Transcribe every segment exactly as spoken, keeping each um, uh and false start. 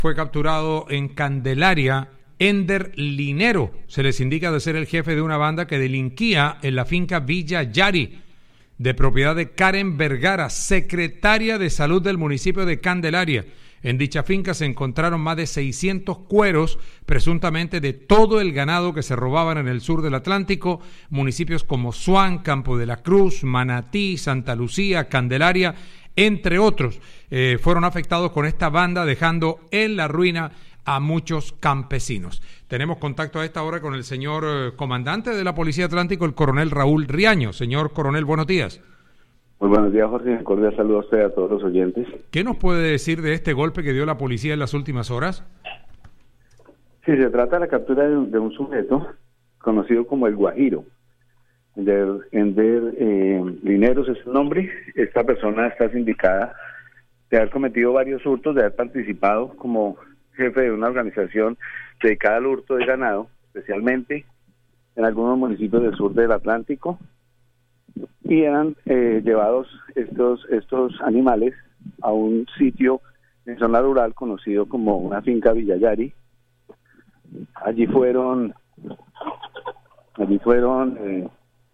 fue capturado en Candelaria Ender Linero. Se les indica de ser el jefe de una banda que delinquía en la finca Villa Yari, de propiedad de Karen Vergara, secretaria de Salud del municipio de Candelaria. En dicha finca se encontraron más de seiscientos cueros, presuntamente de todo el ganado que se robaban en el sur del Atlántico. Municipios como Suán, Campo de la Cruz, Manatí, Santa Lucía, Candelaria, entre otros, eh, fueron afectados con esta banda, dejando en la ruina a muchos campesinos. Tenemos contacto a esta hora con el señor eh, comandante de la Policía Atlántico, el coronel Raúl Riaño. Señor coronel, buenos días. Muy buenos días, Jorge. Un cordial saludo a usted y a todos los oyentes. ¿Qué nos puede decir de este golpe que dio la policía en las últimas horas? Sí, se trata de la captura de un, de un sujeto conocido como el Guajiro. Ender, Ender eh, Lineros es su nombre. Esta persona está sindicada de haber cometido varios hurtos, de haber participado como jefe de una organización dedicada al hurto de ganado, especialmente en algunos municipios del sur del Atlántico, y eran eh, llevados estos estos animales a un sitio en zona rural conocido como una finca Villayari. Allí fueron allí fueron eh,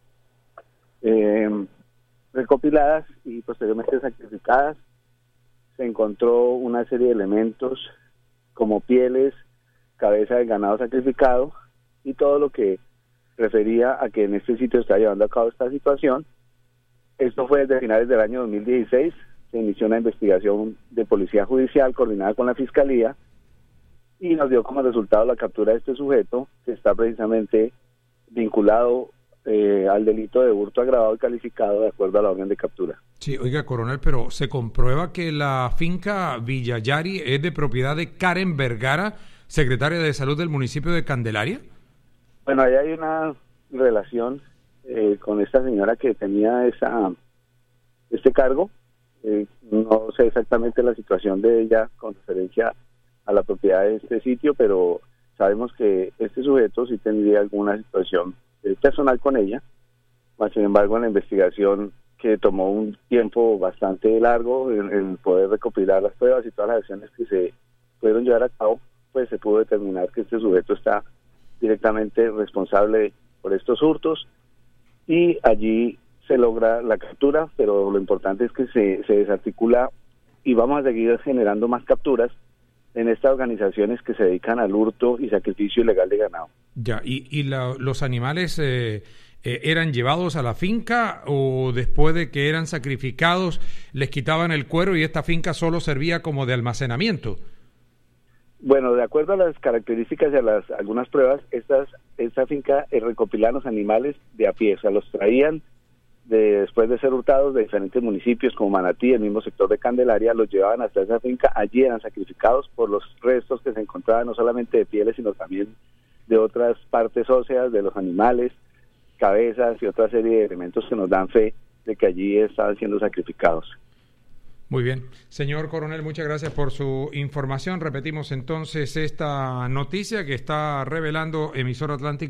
eh, recopiladas y posteriormente sacrificadas. Se encontró una serie de elementos como pieles, cabeza del ganado sacrificado y todo lo que refería a que en este sitio está llevando a cabo esta situación. Esto fue desde finales del año dos mil dieciséis, se inició una investigación de policía judicial coordinada con la Fiscalía y nos dio como resultado la captura de este sujeto, que está precisamente vinculado eh, al delito de hurto agravado y calificado de acuerdo a la orden de captura. Sí, oiga, coronel, pero se comprueba que la finca Villayari es de propiedad de Karen Vergara, secretaria de Salud del municipio de Candelaria. Bueno, ahí hay una relación eh, con esta señora que tenía esa este cargo. Eh, no sé exactamente la situación de ella con referencia a la propiedad de este sitio, pero sabemos que este sujeto sí tendría alguna situación eh, personal con ella. Mas, sin embargo, en la investigación, que tomó un tiempo bastante largo en, en poder recopilar las pruebas y todas las acciones que se pudieron llevar a cabo, pues se pudo determinar que este sujeto está directamente responsable por estos hurtos y allí se logra la captura, pero lo importante es que se, se desarticula y vamos a seguir generando más capturas en estas organizaciones que se dedican al hurto y sacrificio ilegal de ganado. Ya, ¿y, y la, los animales eh, eh, eran llevados a la finca o después de que eran sacrificados les quitaban el cuero y esta finca solo servía como de almacenamiento? Bueno, de acuerdo a las características y a las algunas pruebas, estas esta finca eh, recopilaban los animales de a pie, o sea, los traían de, después de ser hurtados de diferentes municipios como Manatí, el mismo sector de Candelaria, los llevaban hasta esa finca, allí eran sacrificados por los restos que se encontraban no solamente de pieles, sino también de otras partes óseas de los animales, cabezas y otra serie de elementos que nos dan fe de que allí estaban siendo sacrificados. Muy bien. Señor coronel, muchas gracias por su información. Repetimos entonces esta noticia que está revelando Emisora Atlántico.